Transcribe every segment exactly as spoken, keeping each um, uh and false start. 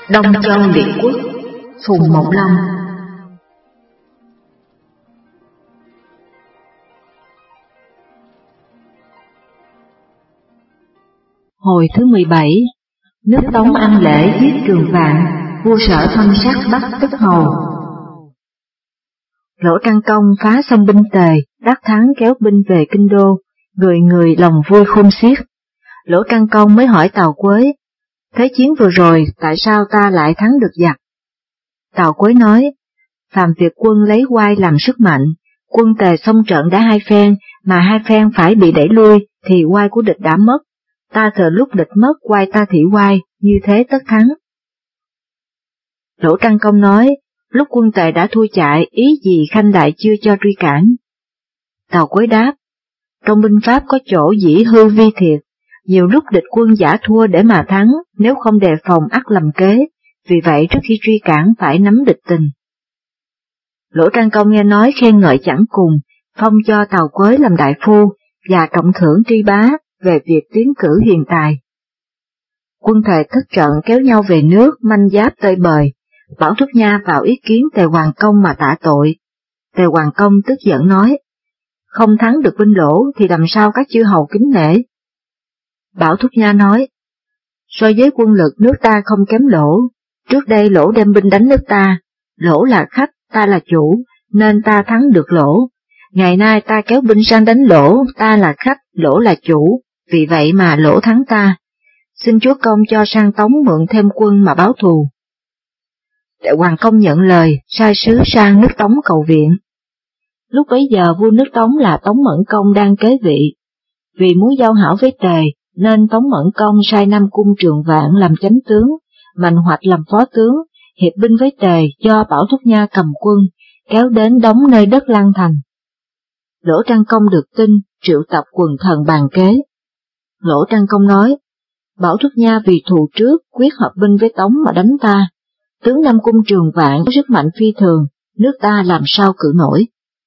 Đông Châu Liệt Quốc, Phùng Mộng Long. Hồi thứ mười bảy, nước Tống ăn lễ giết Trường Vạn, vua Sở thăm sát bắt Tức Hầu. Lỗ Trang Công phá xong binh Tề, đắc thắng kéo binh về kinh đô, người người lòng vui khôn xiết. Lỗ Trang Công mới hỏi Tào Quế, thế chiến vừa rồi tại sao ta lại thắng được giặc? Tào Quế nói, phàm việc quân lấy oai làm sức mạnh, quân Tề xông trận đã hai phen, mà hai phen phải bị đẩy lui, thì oai của địch đã mất. Ta thừa lúc địch mất oai ta thị oai, như thế tất thắng. Lỗ Trang Công nói, lúc quân Tề đã thua chạy, ý gì Khanh Đại chưa cho truy cản? Tào Quế đáp, trong binh pháp có chỗ dĩ hư vi thiệt, nhiều lúc địch quân giả thua để mà thắng, nếu không đề phòng ắt lầm kế, vì vậy trước khi truy cản phải nắm địch tình. Lỗ Trang Công nghe nói khen ngợi chẳng cùng, phong cho Tào Quế làm đại phu, và trọng thưởng tri bá về việc tiến cử hiền tài. Quân Tề thất trận kéo nhau về nước, manh giáp tơi bời, Bảo Thúc Nha vào ý kiến Tề Hoàng Công mà tạ tội. Tề Hoàng Công tức giận nói, không thắng được binh Lỗ thì làm sao các chư hầu kính nể? Bảo Thúc Nha nói, so với quân lực nước ta không kém Lỗ, trước đây Lỗ đem binh đánh nước ta, Lỗ là khách, ta là chủ, nên ta thắng được Lỗ. Ngày nay ta kéo binh sang đánh Lỗ, ta là khách, Lỗ là chủ, vì vậy mà Lỗ thắng ta. Xin chúa công cho sang Tống mượn thêm quân mà báo thù. Tề Hoàng Công nhận lời, sai sứ sang nước Tống cầu viện. Lúc bấy giờ vua nước Tống là Tống Mẫn Công đang kế vị. Vì muốn giao hảo với Tề, nên Tống Mẫn Công sai Nam Cung Trường Vạn làm chánh tướng, Mạnh Hoạch làm phó tướng, hiệp binh với Tề cho Bảo Thúc Nha cầm quân, kéo đến đóng nơi đất Lan Thành. Lỗ Trang Công được tin, triệu tập quần thần bàn kế. Lỗ Trang Công nói, Bảo Thúc Nha vì thù trước quyết hợp binh với Tống mà đánh ta, tướng Nam Cung Trường Vạn có sức mạnh phi thường, nước ta làm sao cự nổi.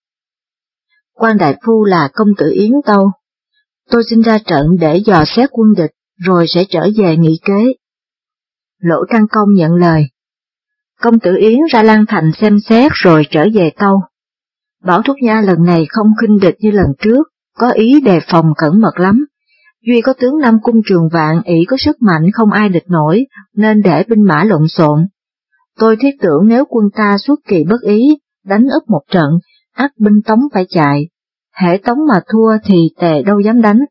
Quan đại phu là công tử Yến tâu, tôi xin ra trận để dò xét quân địch, rồi sẽ trở về nghị kế. Lỗ Trang Công nhận lời. Công tử Yến ra Lan Thành xem xét rồi trở về tâu. Bảo Thúc Nha lần này không khinh địch như lần trước, có ý đề phòng cẩn mật lắm. Duy có tướng Nam Cung Trường Vạn ỷ có sức mạnh không ai địch nổi, nên để binh mã lộn xộn. Tôi thiết tưởng nếu quân ta xuất kỳ bất ý, đánh úp một trận, ắt binh Tống phải chạy. Hễ Tống mà thua thì Tề đâu dám đánh.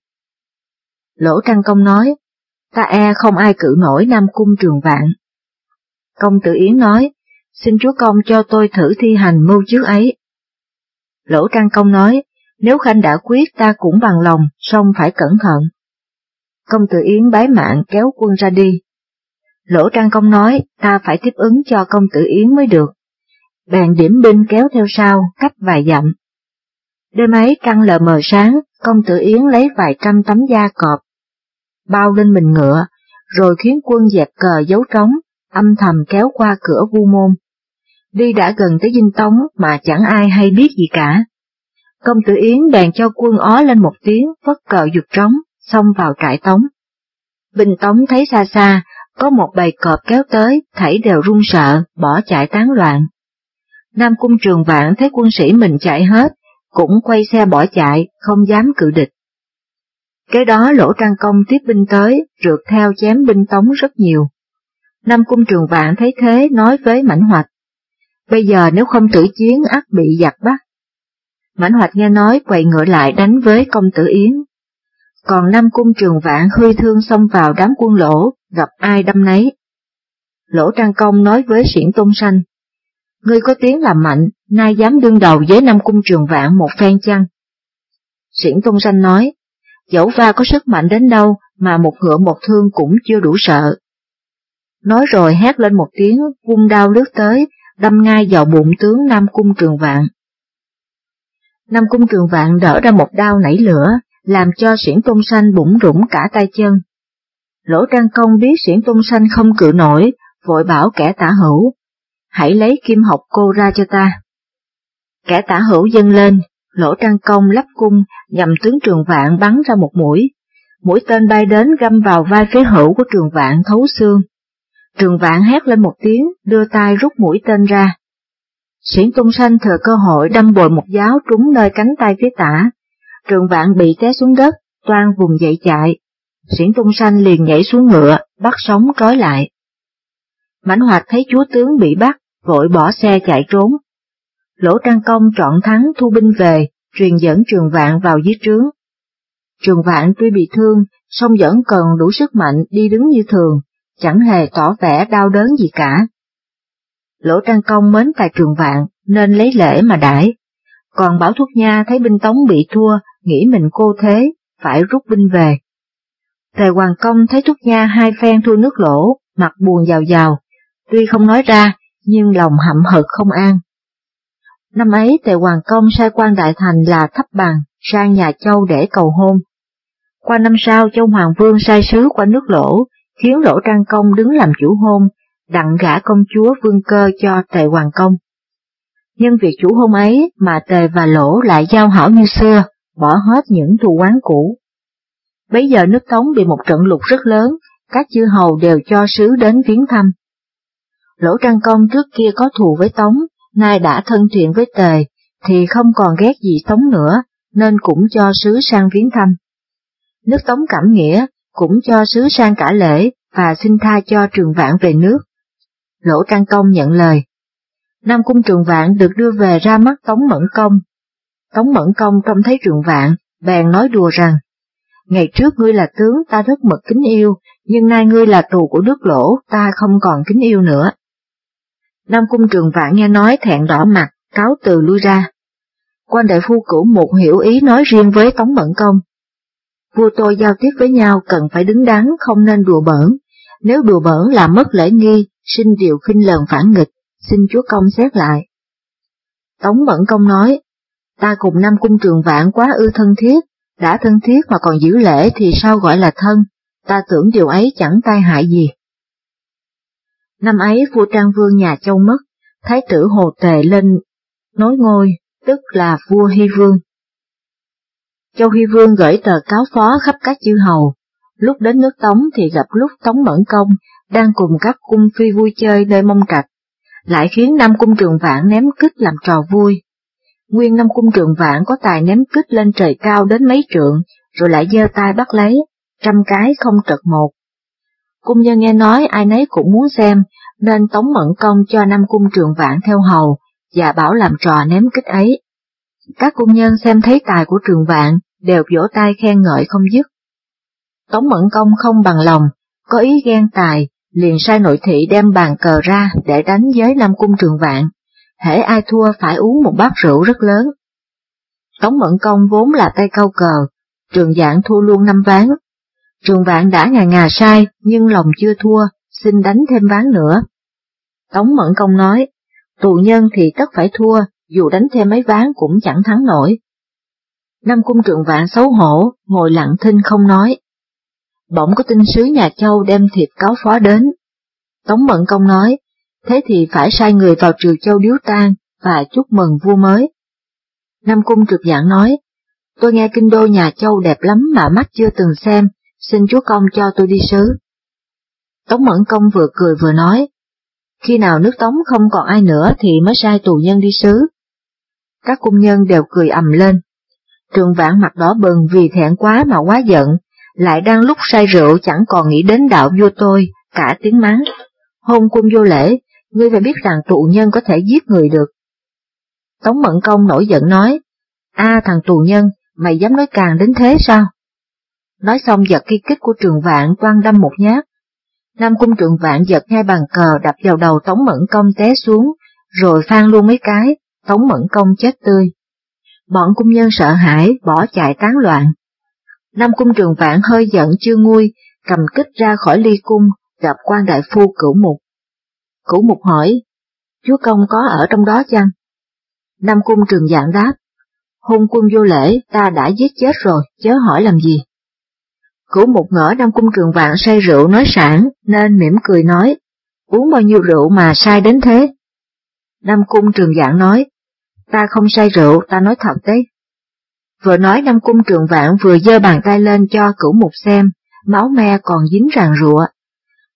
Lỗ Trang Công nói, ta e không ai cự nổi Nam Cung Trường Vạn. Công tử Yến nói, xin chúa công cho tôi thử thi hành mưu trước ấy. Lỗ Trang Công nói, nếu Khanh đã quyết ta cũng bằng lòng, song phải cẩn thận. Công tử Yến bái mạng kéo quân ra đi. Lỗ Trang Công nói, ta phải tiếp ứng cho công tử Yến mới được. Bèn điểm binh kéo theo sau, cách vài dặm. Đêm ấy trăng lờ mờ sáng, công tử Yến lấy vài trăm tấm da cọp, bao lên mình ngựa, rồi khiến quân dẹp cờ giấu trống, âm thầm kéo qua cửa vu môn. Đi đã gần tới dinh Tống mà chẳng ai hay biết gì cả. Công tử Yến bèn cho quân ó lên một tiếng, phất cờ giục trống, xông vào trại Tống. Binh Tống thấy xa xa, có một bầy cọp kéo tới, thảy đều run sợ, bỏ chạy tán loạn. Nam Cung Trường Vạn thấy quân sĩ mình chạy hết, cũng quay xe bỏ chạy, không dám cự địch. Kế đó Lỗ Trang Công tiếp binh tới, rượt theo chém binh Tống rất nhiều. Nam Cung Trường Vạn thấy thế nói với Mãnh Hoạch, bây giờ nếu không tử chiến ắt bị giặc bắt. Mãnh Hoạch nghe nói quay ngựa lại đánh với công tử Yến. Còn Nam Cung Trường Vạn hươi thương xông vào đám quân Lỗ, gặp ai đâm nấy. Lỗ Trang Công nói với Xiển Tôn Sanh, ngươi có tiếng làm mạnh, nay dám đương đầu với Nam Cung Trường Vạn một phen chăng? Xiển Tôn Sanh nói, dẫu va có sức mạnh đến đâu mà một ngựa một thương cũng chưa đủ sợ. Nói rồi hét lên một tiếng, vung đao lướt tới, đâm ngay vào bụng tướng Nam Cung Trường Vạn. Nam Cung Trường Vạn đỡ ra một đao nảy lửa, làm cho Xiển Tôn Sanh bủn rủn cả tay chân. Lỗ Trang Công biết Xiển Tôn Sanh không cự nổi, vội bảo kẻ tả hữu, hãy lấy kim học cô ra cho ta. Kẻ tả hữu dâng lên, Lỗ Trang Công lắp cung nhằm tướng Trường Vạn bắn ra một mũi. Mũi tên bay đến găm vào vai phế hữu của Trường Vạn thấu xương. Trường Vạn hét lên một tiếng, đưa tay rút mũi tên ra. Xiển Tung Sanh thừa cơ hội đâm bồi một giáo trúng nơi cánh tay phía tả. Trường Vạn bị té xuống đất, toan vùng dậy chạy. Xiển Tung Sanh liền nhảy xuống ngựa, bắt sống trói lại. Mãnh Hoạch thấy chúa tướng bị bắt, vội bỏ xe chạy trốn. Lỗ Trang Công trọn thắng thu binh về, truyền dẫn Trường Vạn vào dưới trướng. Trường Vạn tuy bị thương, song vẫn cần đủ sức mạnh đi đứng như thường, chẳng hề tỏ vẻ đau đớn gì cả. Lỗ Trang Công mến tài Trường Vạn nên lấy lễ mà đãi, còn Bảo Thuốc Nha thấy binh Tống bị thua, nghĩ mình cô thế, phải rút binh về. Tề Hoàng Công thấy Thuốc Nha hai phen thua nước Lỗ, mặt buồn giàu giàu, tuy không nói ra, nhưng lòng hậm hực không an. Năm ấy Tề Hoàng Công sai quan đại thành là Thấp Bằng sang nhà Châu để cầu hôn. Qua năm sau Châu Hoàng Vương sai sứ qua nước Lỗ, khiến Lỗ Trang Công đứng làm chủ hôn, đặng gả công chúa Vương Cơ cho Tề Hoàng Công. Nhân việc chủ hôn ấy mà Tề và Lỗ lại giao hảo như xưa, bỏ hết những thù oán cũ. Bấy giờ nước Tống bị một trận lụt rất lớn, các chư hầu đều cho sứ đến viếng thăm. Lỗ Trang Công trước kia có thù với Tống, nay đã thân thiện với Tề, thì không còn ghét gì Tống nữa, nên cũng cho sứ sang viếng thăm. Nước Tống cảm nghĩa, cũng cho sứ sang cả lễ, và xin tha cho Trường Vạn về nước. Lỗ Trang Công nhận lời. Nam Cung Trường Vạn được đưa về ra mắt Tống Mẫn Công. Tống Mẫn Công trông thấy Trường Vạn, bèn nói đùa rằng, ngày trước ngươi là tướng ta rất mực kính yêu, nhưng nay ngươi là tù của nước Lỗ, ta không còn kính yêu nữa. Nam Cung Trường Vạn nghe nói thẹn đỏ mặt, cáo từ lui ra. Quan đại phu Cửu Mục hiểu ý nói riêng với Tống Mẫn Công. Vua tôi giao tiếp với nhau cần phải đứng đắn, không nên đùa bỡn, nếu đùa bỡn làm mất lễ nghi, sinh điều khinh lờn phản nghịch, xin chúa công xét lại. Tống Mẫn Công nói, ta cùng Nam Cung Trường Vạn quá ư thân thiết, đã thân thiết mà còn giữ lễ thì sao gọi là thân, ta tưởng điều ấy chẳng tai hại gì. Năm ấy vua Trang Vương nhà Châu mất, thái tử Hồ Tề lên nối ngôi, tức là vua Hy Vương. Châu Hy Vương gửi tờ cáo phó khắp các chư hầu, lúc đến nước Tống thì gặp lúc Tống Mẫn Công đang cùng các cung phi vui chơi nơi Mông Trạch, lại khiến Nam Cung Trường Vạn ném kích làm trò vui. Nguyên Nam Cung Trường Vạn có tài ném kích lên trời cao đến mấy trượng, rồi lại giơ tay bắt lấy, trăm cái không trật một. Cung nhân nghe nói ai nấy cũng muốn xem, nên Tống Mẫn Công cho Nam Cung Trường Vạn theo hầu, và bảo làm trò ném kích ấy. Các cung nhân xem thấy tài của Trường Vạn, đều vỗ tay khen ngợi không dứt. Tống Mẫn Công không bằng lòng, có ý ghen tài, liền sai nội thị đem bàn cờ ra để đánh với Nam Cung Trường Vạn, hễ ai thua phải uống một bát rượu rất lớn. Tống Mẫn Công vốn là tay câu cờ, Trường Vạn thua luôn năm ván. Trường Vạn đã ngà ngà sai, nhưng lòng chưa thua, xin đánh thêm ván nữa. Tống Mẫn Công nói, tù nhân thì tất phải thua, dù đánh thêm mấy ván cũng chẳng thắng nổi. Nam Cung Trường Vạn xấu hổ, ngồi lặng thinh không nói. Bỗng có tin sứ nhà Châu đem thiệp cáo phó đến. Tống Mẫn Công nói, thế thì phải sai người vào Triều Châu điếu tang và chúc mừng vua mới. Nam Cung Trực Vạn nói, tôi nghe kinh đô nhà Châu đẹp lắm mà mắt chưa từng xem, xin chúa công cho tôi đi sứ. Tống Mẫn Công vừa cười vừa nói, khi nào nước Tống không còn ai nữa thì mới sai tù nhân đi sứ. Các cung nhân đều cười ầm lên. Trường Vạn mặt đỏ bừng vì thẹn quá mà quá giận, lại đang lúc say rượu chẳng còn nghĩ đến đạo vua tôi, cả tiếng mắng. Hôn cung vô lễ, ngươi phải biết rằng tù nhân có thể giết người được. Tống Mẫn Công nổi giận nói, a thằng tù nhân, mày dám nói càng đến thế sao? Nói xong giật cây kích của Trường Vạn toan đâm một nhát. Nam Cung Trường Vạn giật hai bàn cờ đập vào đầu Tống Mẫn Công té xuống, rồi phang luôn mấy cái, Tống Mẫn Công chết tươi. Bọn cung nhân sợ hãi, bỏ chạy tán loạn. Nam Cung Trường Vạn hơi giận chưa nguôi, cầm kích ra khỏi ly cung, gặp quan đại phu Cửu Mục. Cửu Mục hỏi, chúa công có ở trong đó chăng? Nam Cung Trường Vạn đáp, hôn quân vô lễ, ta đã giết chết rồi, chớ hỏi làm gì. Cửu Mục ngỡ Nam Cung Trường Vạn say rượu nói sảng, nên mỉm cười nói, uống bao nhiêu rượu mà sai đến thế? Nam Cung Trường Vạn nói, ta không say rượu, ta nói thật đấy. Vừa nói Nam Cung Trường Vạn vừa giơ bàn tay lên cho Cửu Mục xem, máu me còn dính ràng rụa.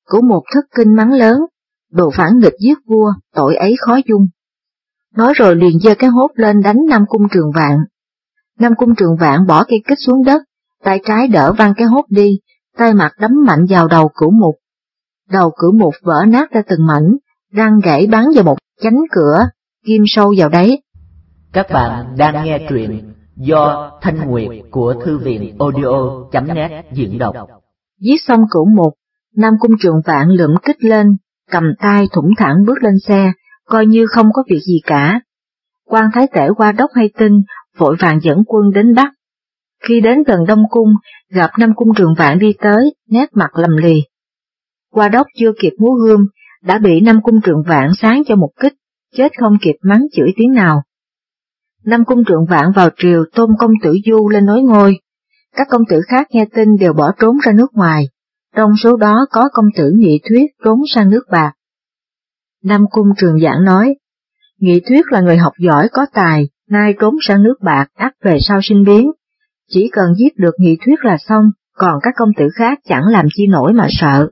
Cửu Mục thất kinh mắng lớn, đồ phản nghịch giết vua, tội ấy khó dung. Nói rồi liền giơ cái hốt lên đánh Nam Cung Trường Vạn. Nam Cung Trường Vạn bỏ cây kích xuống đất, tay trái đỡ văng cái hốt đi, tay mặt đấm mạnh vào đầu Cửu Mục. Đầu Cửu Mục vỡ nát ra từng mảnh, răng gãy bắn vào một chánh cửa, ghim sâu vào đáy. Các bạn đang nghe truyện do Thanh Nguyệt của Thư viện audio chấm net diễn đọc. Giết xong Cửu Mục, Nam Cung Trường Vạn lượm kích lên, cầm tay thủng thẳng bước lên xe, coi như không có việc gì cả. Quan Thái Tể Hoa Đốc hay tin, vội vàng dẫn quân đến Bắc. Khi đến gần Đông Cung, gặp Nam Cung Trường Vạn đi tới, nét mặt lầm lì. Hoa Đốc chưa kịp múa gươm, đã bị Nam Cung Trường Vạn sáng cho một kích, chết không kịp mắng chửi tiếng nào. Nam Cung Trường Vạn vào triều tôn công tử Du lên nối ngôi, các công tử khác nghe tin đều bỏ trốn ra nước ngoài, trong số đó có công tử Nghị Thuyết trốn sang nước Bạc. Nam Cung Trường Vạn nói, Nghị Thuyết là người học giỏi có tài, nay trốn sang nước Bạc ắt về sau sinh biến, chỉ cần giết được Nghị Thuyết là xong, còn các công tử khác chẳng làm chi nổi mà sợ.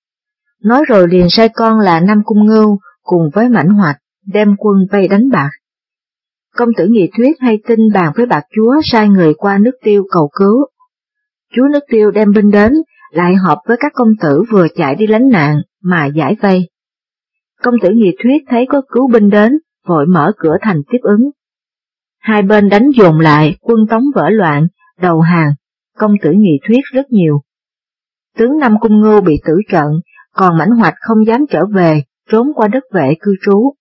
Nói rồi liền sai con là Nam Cung Ngưu cùng với Mãnh Hoạch đem quân vây đánh Bạc. Công tử Nghị Thuyết hay tin bàn với Bạc chúa sai người qua nước Tiêu cầu cứu. Chúa nước Tiêu đem binh đến, lại họp với các công tử vừa chạy đi lánh nạn mà giải vây. Công tử Nghị Thuyết thấy có cứu binh đến, vội mở cửa thành tiếp ứng. Hai bên đánh dồn lại, quân Tống vỡ loạn, đầu hàng, công tử Nghị Thuyết rất nhiều. Tướng Nam Cung Ngưu bị tử trận, còn Mãnh Hoạch không dám trở về, trốn qua đất Vệ cư trú.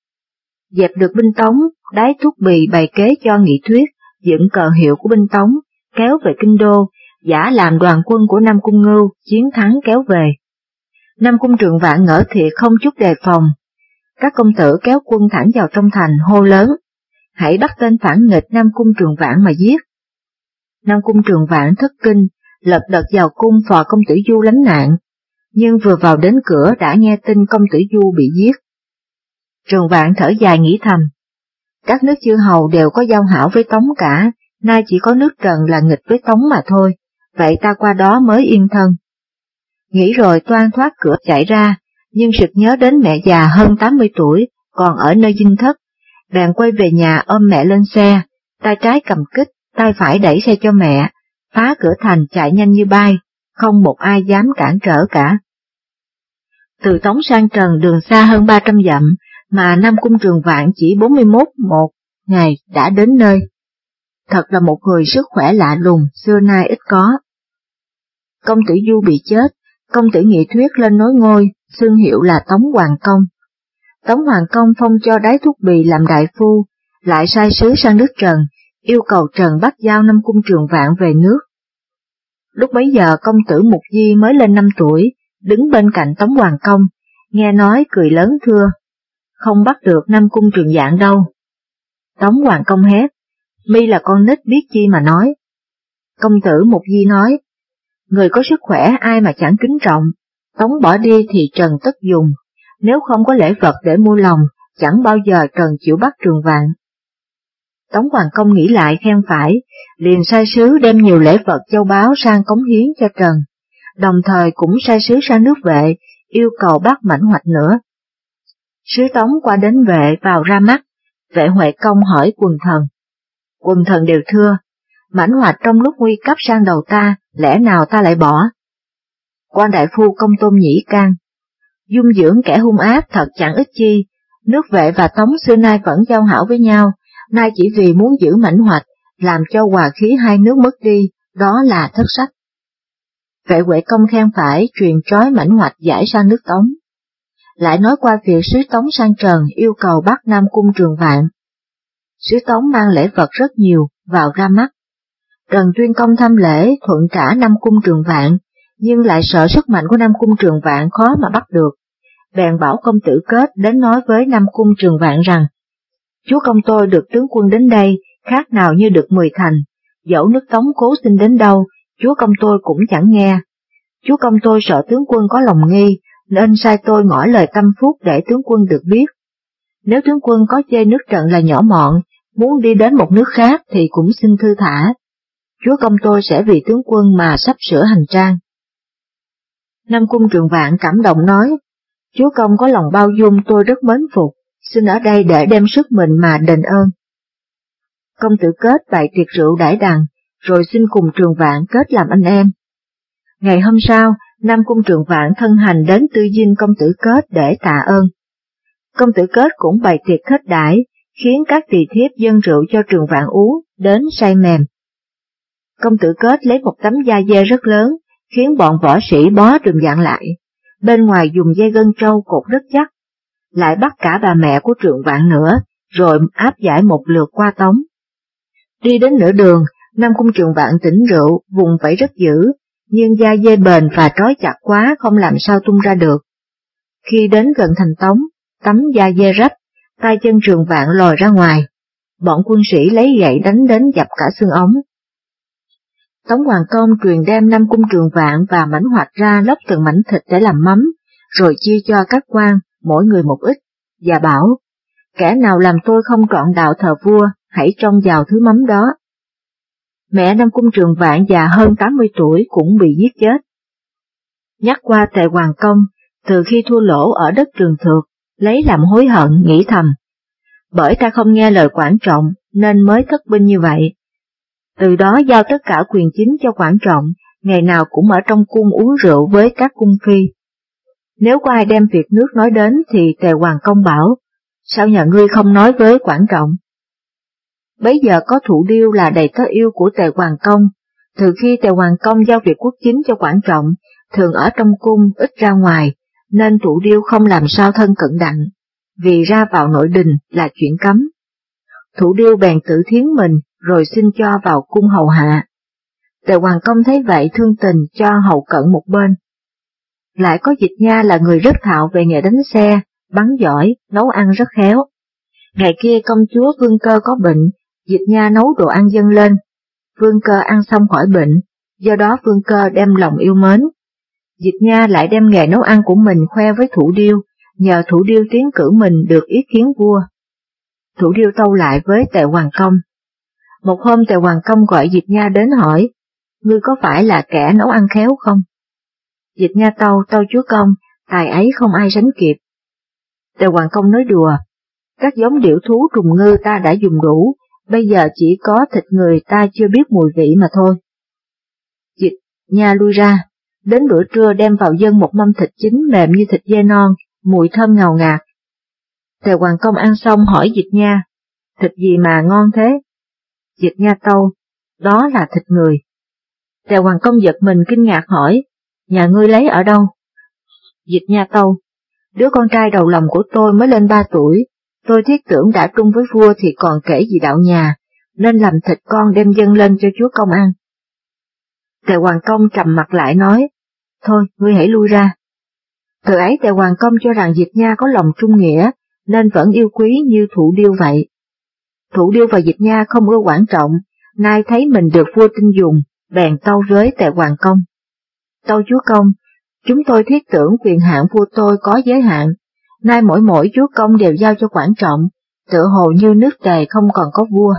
Dẹp được binh Tống, Đái Thúc Bì bày kế cho Nghị Thuyết, dựng cờ hiệu của binh Tống, kéo về kinh đô, giả làm đoàn quân của Nam Cung Ngưu, chiến thắng kéo về. Nam Cung Trường Vạn ngỡ thiệt không chút đề phòng. Các công tử kéo quân thẳng vào trong thành hô lớn, hãy bắt tên phản nghịch Nam Cung Trường Vạn mà giết. Nam Cung Trường Vạn thất kinh, lật đật vào cung phò công tử Du lánh nạn, nhưng vừa vào đến cửa đã nghe tin công tử Du bị giết. Trường Vạn thở dài nghĩ thầm, các nước chư hầu đều có giao hảo với Tống cả, nay chỉ có nước Trần là nghịch với Tống mà thôi, vậy ta qua đó mới yên thân. Nghĩ rồi toan thoát cửa chạy ra, nhưng sực nhớ đến mẹ già hơn tám mươi tuổi, còn ở nơi dinh thất, bèn quay về nhà ôm mẹ lên xe, tay trái cầm kích, tay phải đẩy xe cho mẹ, phá cửa thành chạy nhanh như bay, không một ai dám cản trở cả. Từ Tống sang Trần đường xa hơn ba trăm dặm, mà Nam Cung Trường Vạn chỉ bốn mươi mốt một ngày đã đến nơi. Thật là một người sức khỏe lạ lùng, xưa nay ít có. Công tử Du bị chết, công tử Nghị Thuyết lên nối ngôi, xưng hiệu là Tống Hoàng Công. Tống Hoàng Công phong cho Đái Thúc Bì làm đại phu, lại sai sứ sang nước Trần, yêu cầu Trần bắt giao Nam Cung Trường Vạn về nước. Lúc bấy giờ công tử Mục Di mới lên năm tuổi, đứng bên cạnh Tống Hoàng Công, nghe nói cười lớn thưa, không bắt được Nam Cung Trường Vạn đâu. Tống Hoàng Công hét, mi là con nít biết chi mà nói. Công tử Mục Di nói, người có sức khỏe ai mà chẳng kính trọng, Tống bỏ đi thì Trần tất dùng, nếu không có lễ vật để mua lòng, chẳng bao giờ Trần chịu bắt Trường Vạn. Tống Hoàng Công nghĩ lại khen phải, liền sai sứ đem nhiều lễ vật châu báu sang cống hiến cho Trần, đồng thời cũng sai sứ sang nước Vệ, yêu cầu bắt Mãnh Hoạch nữa. Sứ Tống qua đến Vệ vào ra mắt, Vệ Huệ Công hỏi quần thần. Quần thần đều thưa, Mãnh Hoạch trong lúc nguy cấp sang đầu ta, lẽ nào ta lại bỏ? Quan đại phu Công Tôn Nhĩ can, dung dưỡng kẻ hung ác thật chẳng ích chi, nước Vệ và Tống xưa nay vẫn giao hảo với nhau, nay chỉ vì muốn giữ Mãnh Hoạch, làm cho hòa khí hai nước mất đi, đó là thất sách. Vệ Huệ Công khen phải, truyền trói Mãnh Hoạch giải sang nước Tống. Lại nói qua việc sứ Tống sang Trần yêu cầu bắt Nam Cung Trường Vạn. Sứ Tống mang lễ vật rất nhiều, vào ra mắt. Trần tuyên công thăm lễ thuận trả Nam Cung Trường Vạn, nhưng lại sợ sức mạnh của Nam Cung Trường Vạn khó mà bắt được. Bèn bảo công tử Kết đến nói với Nam Cung Trường Vạn rằng, chúa công tôi được tướng quân đến đây, khác nào như được mười thành, dẫu nước Tống cố xin đến đâu, chúa công tôi cũng chẳng nghe. Chúa công tôi sợ tướng quân có lòng nghi, nên sai tôi ngỏ lời tâm phúc để tướng quân được biết. Nếu tướng quân có chê nước Trần là nhỏ mọn, muốn đi đến một nước khác thì cũng xin thư thả. Chúa công tôi sẽ vì tướng quân mà sắp sửa hành trang. Nam Cung Trường Vạn cảm động nói, chúa công có lòng bao dung tôi rất mến phục, xin ở đây để đem sức mình mà đền ơn. Công tử Kết bày tiệc rượu đãi đằng, rồi xin cùng Trường Vạn kết làm anh em. Ngày hôm sau, Nam Cung Trường Vạn thân hành đến tư dinh công tử Kết để tạ ơn. Công tử Kết cũng bày tiệc khách đãi, khiến các tỳ thiếp dâng rượu cho Trường Vạn uống, đến say mềm. Công tử Kết lấy một tấm da dê rất lớn, khiến bọn võ sĩ bó Trường Vạn lại, bên ngoài dùng dây gân trâu cột rất chắc, lại bắt cả bà mẹ của Trường Vạn nữa, rồi áp giải một lượt qua tống. Đi đến nửa đường, Nam Cung Trường Vạn tỉnh rượu, vùng vẫy rất dữ, nhưng da dê bền và trói chặt quá không làm sao tung ra được. Khi đến gần thành tống, tấm da dê rách, tay chân Trường Vạn lòi ra ngoài, bọn quân sĩ lấy gậy đánh đến dập cả xương ống. Tống Hoàng Công truyền đem Nam Cung Trường Vạn và mảnh hoạch ra lóc từng mảnh thịt để làm mắm, rồi chia cho các quan, mỗi người một ít, và bảo, kẻ nào làm tôi không trọn đạo thờ vua, hãy trông vào thứ mắm đó. Mẹ Nam Cung Trường Vạn già hơn tám mươi tuổi cũng bị giết chết. Nhắc qua Tề Hoàng Công, từ khi thua lỗ ở đất Trường Thược, lấy làm hối hận nghĩ thầm, bởi ta không nghe lời Quản Trọng nên mới thất binh như vậy. Từ đó giao tất cả quyền chính cho Quản Trọng, ngày nào cũng ở trong cung uống rượu với các cung phi. Nếu có ai đem việc nước nói đến thì Tề Hoàng Công bảo, sao nhà ngươi không nói với Quản Trọng? Bấy giờ có Thụ Điêu là đầy tớ yêu của Tề Hoàng Công, từ khi Tề Hoàng Công giao việc quốc chính cho Quản Trọng, thường ở trong cung ít ra ngoài, nên Thụ Điêu không làm sao thân cận đặng, vì ra vào nội đình là chuyện cấm. Thụ Điêu bèn tự thiến mình, rồi xin cho vào cung hầu hạ. Tề Hoàng Công thấy vậy thương tình cho hầu cận một bên. Lại có Dịch Nha là người rất thạo về nghề đánh xe, bắn giỏi, nấu ăn rất khéo. Ngày kia công chúa Vương Cơ có bệnh, Dịch Nha nấu đồ ăn dâng lên. Vương Cơ ăn xong khỏi bệnh, do đó Vương Cơ đem lòng yêu mến. Dịch Nha lại đem nghề nấu ăn của mình khoe với Thụ Điêu, nhờ Thụ Điêu tiến cử mình được ý kiến vua. Thụ Điêu tâu lại với Tề Hoàng Công. Một hôm Tề Hoàng Công gọi Dịch Nha đến hỏi, ngươi có phải là kẻ nấu ăn khéo không? Dịch Nha tâu, tâu chúa công, tài ấy không ai sánh kịp. Tề Hoàng Công nói đùa, các giống điểu thú trùng ngư ta đã dùng đủ, bây giờ chỉ có thịt người ta chưa biết mùi vị mà thôi. Dịch Nha lui ra, đến bữa trưa đem vào dâng một mâm thịt chín mềm như thịt dê non, mùi thơm ngào ngạt. Tề Hoàng Công ăn xong hỏi Dịch Nha, thịt gì mà ngon thế? Dịch Nha tâu, đó là thịt người. Tề Hoàng Công giật mình kinh ngạc hỏi, nhà ngươi lấy ở đâu? Dịch Nha tâu, đứa con trai đầu lòng của tôi mới lên ba tuổi, tôi thiết tưởng đã trung với vua thì còn kể gì đạo nhà, nên làm thịt con đem dâng lên cho chúa công ăn. Tề Hoàng Công trầm mặt lại nói, thôi ngươi hãy lui ra. Từ ấy Tề Hoàng Công cho rằng Dịch Nha có lòng trung nghĩa, nên vẫn yêu quý như Thụ Điêu vậy. Thụ Điêu và Dịch Nha không ưa Quản Trọng, nay thấy mình được vua tin dùng, bèn tâu với Tề Hoàng Công. Tâu chúa công, chúng tôi thiết tưởng quyền hạn vua tôi có giới hạn, nay mỗi mỗi chúa công đều giao cho Quản Trọng, tựa hồ như nước Tề không còn có vua.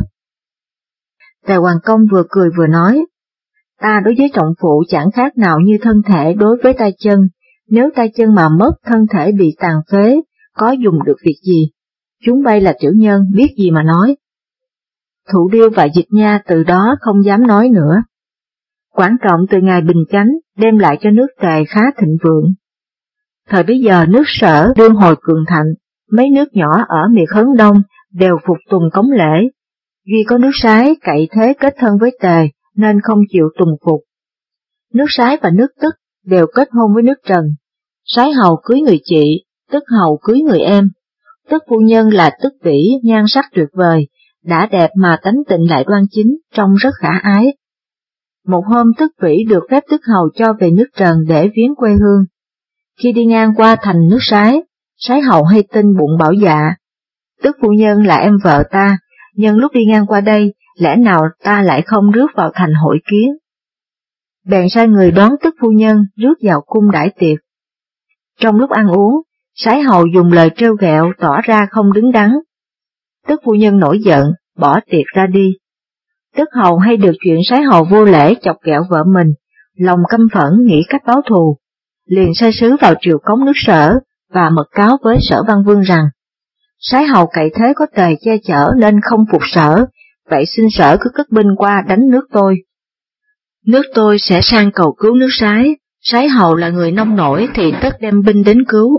Tề Hoàng Công vừa cười vừa nói, ta đối với trọng phụ chẳng khác nào như thân thể đối với tay chân, nếu tay chân mà mất thân thể bị tàn phế, có dùng được việc gì? Chúng bay là tiểu nhân, biết gì mà nói. Thụ Điêu và Dịch Nha từ đó không dám nói nữa. Quản Trọng từ ngày bình chánh đem lại cho nước Tề khá thịnh vượng. Thời bấy giờ nước Sở đương hồi cường thạnh, mấy nước nhỏ ở miệt Hấn Đông đều phục tùng cống lễ, duy có nước Sái cậy thế kết thân với Tề nên không chịu tùng phục. Nước Sái và nước Tức đều kết hôn với nước Trần, Sái hầu cưới người chị, Tức hầu cưới người em. Tức phu nhân là Tức Vĩ nhan sắc tuyệt vời, đã đẹp mà tánh tịnh lại đoan chính, trông rất khả ái. Một hôm Tức Vĩ được phép Tức hầu cho về nước Trần để viếng quê hương. Khi đi ngang qua thành nước Sái, Sái hầu hay tin bụng bảo dạ, Tức phu nhân là em vợ ta, nhưng lúc đi ngang qua đây, lẽ nào ta lại không rước vào thành hội kiến? Bèn sai người đón Tức phu nhân rước vào cung đãi tiệc. Trong lúc ăn uống, Sái hầu dùng lời trêu ghẹo tỏ ra không đứng đắn. Tức phu nhân nổi giận, bỏ tiệc ra đi. Tức hầu hay được chuyện Sái hầu vô lễ chọc ghẹo vợ mình, lòng căm phẫn nghĩ cách báo thù. liền sai sứ vào triều cống nước Sở và mật cáo với Sở Văn Vương rằng, Sái Hầu cậy thế có tề che chở nên không phục Sở, vậy xin Sở cứ cất binh qua đánh nước tôi. Nước tôi sẽ sang cầu cứu nước Sái, Sái Hầu là người nông nổi thì tất đem binh đến cứu.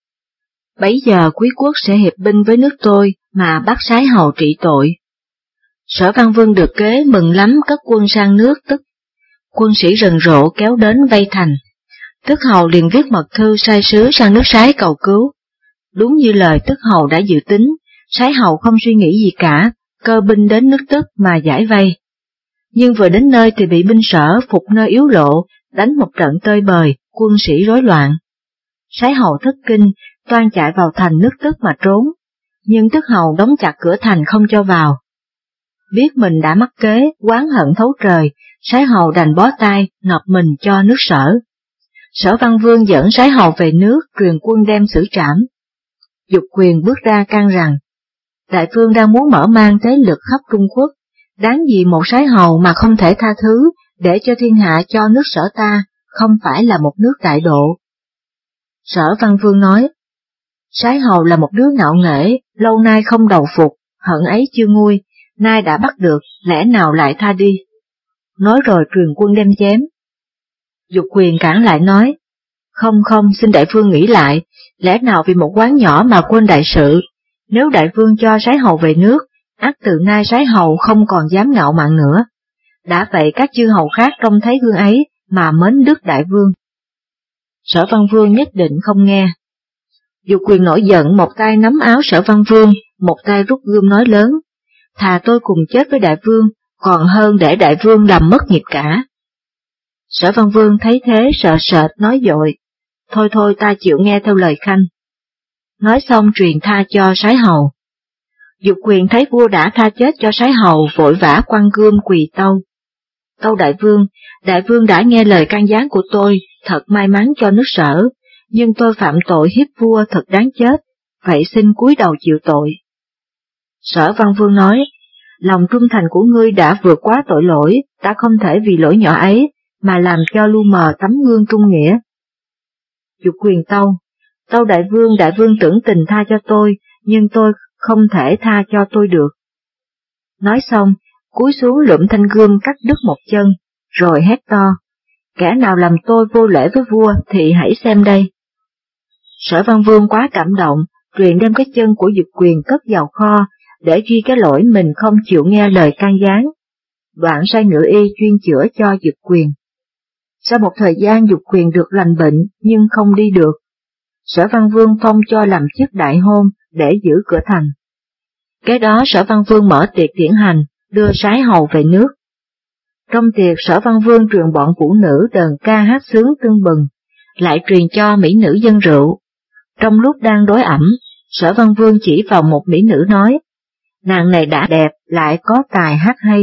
Bấy giờ quý quốc sẽ hiệp binh với nước tôi mà bắt Sái Hầu trị tội. Sở Văn Vương được kế mừng lắm cất quân sang nước Tức. Quân sĩ rần rộ kéo đến vây thành. Tức Hầu liền viết mật thư sai sứ sang nước Sái cầu cứu. Đúng như lời Tức Hầu đã dự tính, Sái Hầu không suy nghĩ gì cả, cơ binh đến nước Tức mà giải vây. Nhưng vừa đến nơi thì bị binh Sở phục nơi yếu lộ, đánh một trận tơi bời, quân sĩ rối loạn. Sái Hầu thất kinh, toan chạy vào thành nước Tức mà trốn, nhưng Tức Hầu đóng chặt cửa thành không cho vào. Biết mình đã mắc kế, oán hận thấu trời, Sái Hầu đành bó tay, nộp mình cho nước Sở. Sở Văn Vương dẫn Sái Hầu về nước, truyền quân đem xử trảm. Dục Quyền bước ra can rằng, Đại Vương đang muốn mở mang thế lực khắp Trung Quốc, đáng gì một Sái Hầu mà không thể tha thứ, để cho thiên hạ cho nước Sở ta, không phải là một nước đại độ. Sở Văn Vương nói, Sái Hầu là một đứa ngạo nghễ, lâu nay không đầu phục, hận ấy chưa nguôi, nay đã bắt được, lẽ nào lại tha đi. Nói rồi truyền quân đem chém. Dục Quyền cản lại nói, không không, xin Đại Vương nghĩ lại, lẽ nào vì một quán nhỏ mà quên đại sự, nếu Đại Vương cho Sái Hầu về nước, ắt từ nay Sái Hầu không còn dám ngạo mạn nữa. Đã vậy các chư hầu khác trông thấy gương ấy mà mến đức Đại Vương. Sở Văn Vương nhất định không nghe. Dục Quyền nổi giận, một tay nắm áo Sở Văn Vương, một tay rút gươm nói lớn, thà tôi cùng chết với Đại Vương, còn hơn để Đại Vương làm mất nghiệp cả. Sở Văn Vương thấy thế sợ sệt nói dội, thôi thôi ta chịu nghe theo lời khanh. Nói xong truyền tha cho Sái Hầu. Dục Quyền thấy vua đã tha chết cho Sái Hầu, vội vã quăng gươm quỳ tâu. Tâu Đại Vương, Đại Vương đã nghe lời can gián của tôi, thật may mắn cho nước Sở, nhưng tôi phạm tội hiếp vua thật đáng chết, vậy xin cúi đầu chịu tội. Sở Văn Vương nói, lòng trung thành của ngươi đã vượt quá tội lỗi, ta không thể vì lỗi nhỏ ấy mà làm cho lu mờ tấm gương trung nghĩa. Dục Quyền tâu, tâu Đại Vương, Đại Vương tưởng tình tha cho tôi, nhưng tôi không thể tha cho tôi được. Nói xong, cúi xuống lượm thanh gươm cắt đứt một chân, rồi hét to, kẻ nào làm tôi vô lễ với vua thì hãy xem đây. Sở Văn Vương quá cảm động, truyền đem cái chân của Dục Quyền cất vào kho, để ghi cái lỗi mình không chịu nghe lời can gián. Đoạn sai ngự y chuyên chữa cho Dục Quyền. Sau một thời gian Dục Quyền được lành bệnh nhưng không đi được. Sở Văn Vương phong cho làm chức đại hôn để giữ cửa thành. Kế đó Sở Văn Vương mở tiệc tiễn hành, đưa Sái Hầu về nước. Trong tiệc Sở Văn Vương truyền bọn vũ nữ đờn ca hát sướng tưng bừng, lại truyền cho mỹ nữ dân rượu. Trong lúc đang đối ẩm, Sở Văn Vương chỉ vào một mỹ nữ nói, nàng này đã đẹp lại có tài hát hay.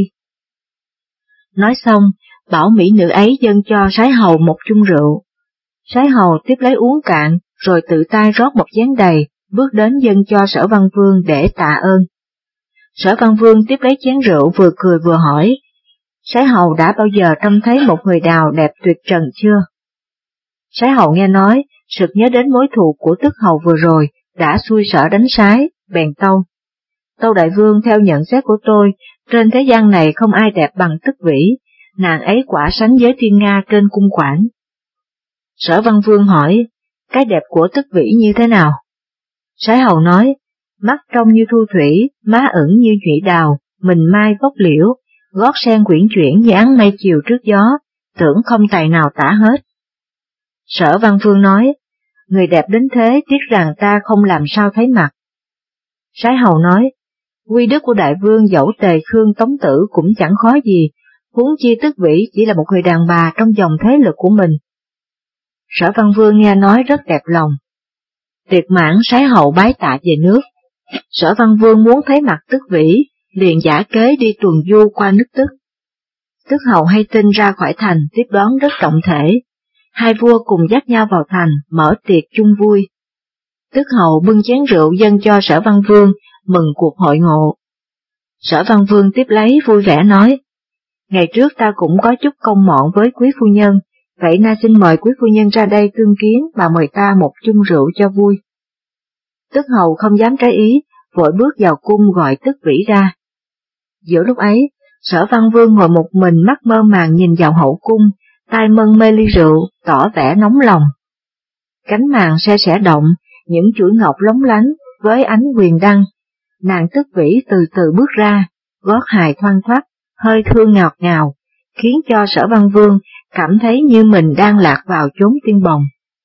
Nói xong, bảo mỹ nữ ấy dâng cho Sái Hầu một chung rượu. Sái Hầu tiếp lấy uống cạn, rồi tự tay rót một chén đầy, bước đến dâng cho Sở Văn Vương để tạ ơn. Sở Văn Vương tiếp lấy chén rượu vừa cười vừa hỏi, Sái Hầu đã bao giờ trông thấy một người đào đẹp tuyệt trần chưa? Sái Hầu nghe nói, sực nhớ đến mối thù của Tức Hầu vừa rồi, đã xui Sở đánh Sái, bèn tâu. Tâu Đại Vương, theo nhận xét của tôi, trên thế gian này không ai đẹp bằng Tức Vĩ, nàng ấy quả sánh với thiên nga trên cung quản. Sở Văn Vương hỏi, cái đẹp của Tức Vĩ như thế nào? Sái Hầu nói, mắt trong như thu thủy, má ửng như nhụy đào, mình mai vóc liễu, gót sen quyển chuyển như áng mây chiều trước gió, tưởng không tài nào tả hết. Sở Văn Vương nói, người đẹp đến thế tiếc rằng ta không làm sao thấy mặt. Sái Hầu nói, quy đức của Đại Vương dẫu Tề Khương Tống Tử cũng chẳng khó gì, huống chi Tức Vĩ chỉ là một người đàn bà trong dòng thế lực của mình. Sở Văn Vương nghe nói rất đẹp lòng. Tiệc mãn Sái Hầu bái tạ về nước. Sở Văn Vương muốn thấy mặt Tức Vĩ, liền giả kế đi tuần du qua nước Tức. Tức Hầu hay tin ra khỏi thành tiếp đón rất trọng thể. Hai vua cùng dắt nhau vào thành, mở tiệc chung vui. Tức Hầu bưng chén rượu dâng cho Sở Văn Vương, mừng cuộc hội ngộ. Sở Văn Vương tiếp lấy vui vẻ nói, ngày trước ta cũng có chút công mọn với quý phu nhân, vậy na xin mời quý phu nhân ra đây tương kiến và mời ta một chung rượu cho vui. Tức hầu không dám trái ý, vội bước vào cung gọi Tức Vĩ ra. Giữa lúc ấy, Sở Văn Vương ngồi một mình mắt mơ màng nhìn vào hậu cung, tay mân mê ly rượu, tỏ vẻ nóng lòng. Cánh màn se sẻ động, những chuỗi ngọc lóng lánh với ánh quyền đăng. Nàng Tức Vĩ từ từ bước ra, gót hài thoăn thoắt, hơi thương ngọt ngào, khiến cho Sở Văn Vương cảm thấy như mình đang lạc vào chốn tiên bồng.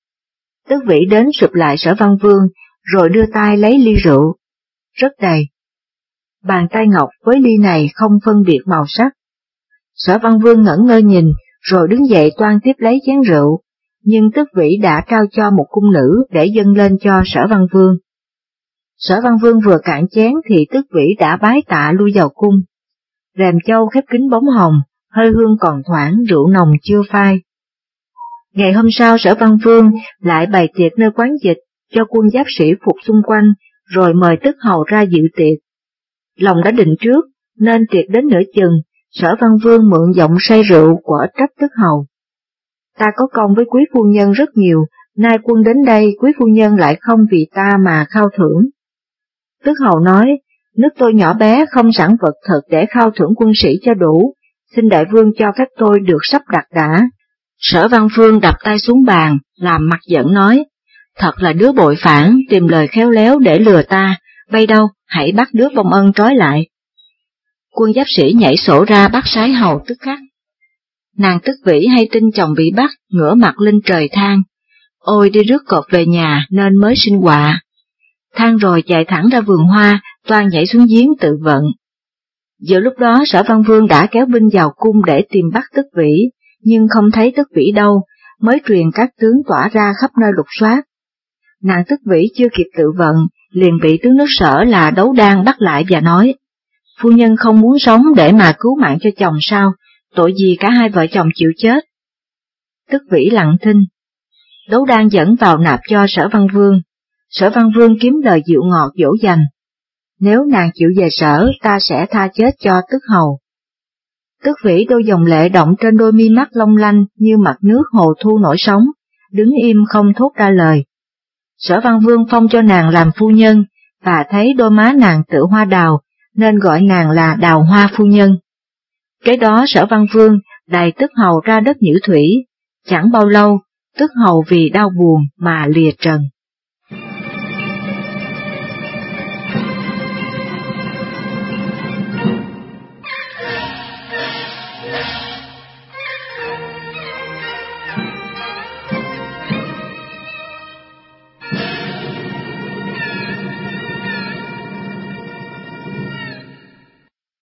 Tức Vĩ đến sụp lại Sở Văn Vương, rồi đưa tay lấy ly rượu, rất đầy. Bàn tay ngọc với ly này không phân biệt màu sắc. Sở Văn Vương ngẩn ngơ nhìn, rồi đứng dậy toan tiếp lấy chén rượu, nhưng Tức Vĩ đã trao cho một cung nữ để dâng lên cho Sở Văn Vương. Sở Văn Vương vừa cạn chén thì Tức Vĩ đã bái tạ lui vào cung. Rèm châu khép kín bóng hồng, hơi hương còn thoảng, rượu nồng chưa phai. Ngày hôm sau Sở Văn Vương lại bày tiệc nơi quán dịch, cho quân giáp sĩ phục xung quanh, rồi mời Tức hầu ra dự tiệc. Lòng đã định trước, nên tiệc đến nửa chừng, Sở Văn Vương mượn giọng say rượu quở trách Tức hầu. Ta có công với quý phu nhân rất nhiều, nay quân đến đây quý phu nhân lại không vì ta mà khao thưởng. Tức hầu nói, nước tôi nhỏ bé không sẵn vật thực để khao thưởng quân sĩ cho đủ, xin đại vương cho phép tôi được sắp đặt đã. Sở Văn Vương đập tay xuống bàn, làm mặt giận nói, thật là đứa bội phản, tìm lời khéo léo để lừa ta, bay đâu, hãy bắt đứa vong ân trói lại. Quân giáp sĩ nhảy sổ ra bắt sái hầu tức khắc. Nàng Tức Vĩ hay tin chồng bị bắt, ngửa mặt lên trời than, ôi đi rước cọp về nhà nên mới sinh họa. Than rồi chạy thẳng ra vườn hoa, toan nhảy xuống giếng tự vận. Giữa lúc đó Sở Văn Vương đã kéo binh vào cung để tìm bắt Tức Vĩ, nhưng không thấy Tức Vĩ đâu, mới truyền các tướng tỏa ra khắp nơi lục soát. Nàng Tức Vĩ chưa kịp tự vận, liền bị tướng nước Sở là Đấu Đan bắt lại và nói, phu nhân không muốn sống để mà cứu mạng cho chồng sao, tội gì cả hai vợ chồng chịu chết. Tức Vĩ lặng thinh. Đấu Đan dẫn vào nạp cho Sở Văn Vương. Sở Văn Vương kiếm lời dịu ngọt dỗ dành. Nếu nàng chịu về Sở, ta sẽ tha chết cho Tức hầu. Tức Vĩ đôi dòng lệ động trên đôi mi mắt long lanh như mặt nước hồ thu nổi sóng, đứng im không thốt ra lời. Sở Văn Vương phong cho nàng làm phu nhân, và thấy đôi má nàng tựa hoa đào, nên gọi nàng là Đào Hoa phu nhân. Kế đó Sở Văn Vương đày Tức hầu ra đất Nhữ Thủy, chẳng bao lâu, Tức hầu vì đau buồn mà lìa trần.